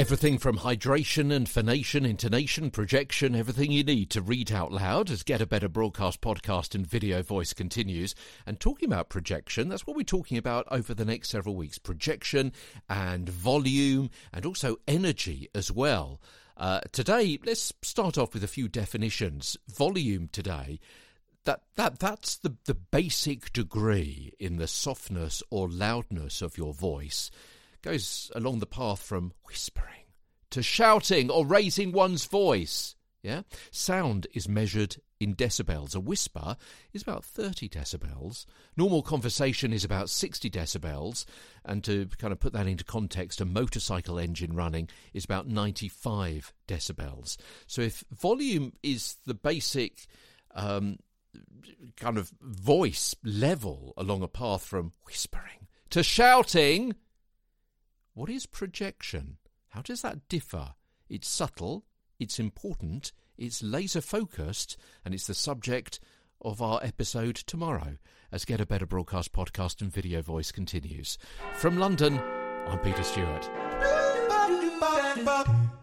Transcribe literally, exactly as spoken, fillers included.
Everything from hydration and phonation, intonation, projection, everything you need to read out loud as Get a Better Broadcast podcast and video voice continues. And talking about projection, that's what we're talking about over the next several weeks. Projection and volume and also energy as well. Uh, today, let's start off with a few definitions. Volume today, that that that's the, the basic degree in the softness or loudness of your voice. Goes along the path from whispering to shouting or raising one's voice. Yeah, sound is measured in decibels. A whisper is about thirty decibels. Normal conversation is about sixty decibels. And to kind of put that into context, a motorcycle engine running is about ninety-five decibels. So if volume is the basic um, kind of voice level along a path from whispering to shouting, what is projection? How does that differ? It's subtle, it's important, it's laser-focused, and it's the subject of our episode tomorrow as Get a Better Broadcast podcast and video voice continues. From London, I'm Peter Stewart.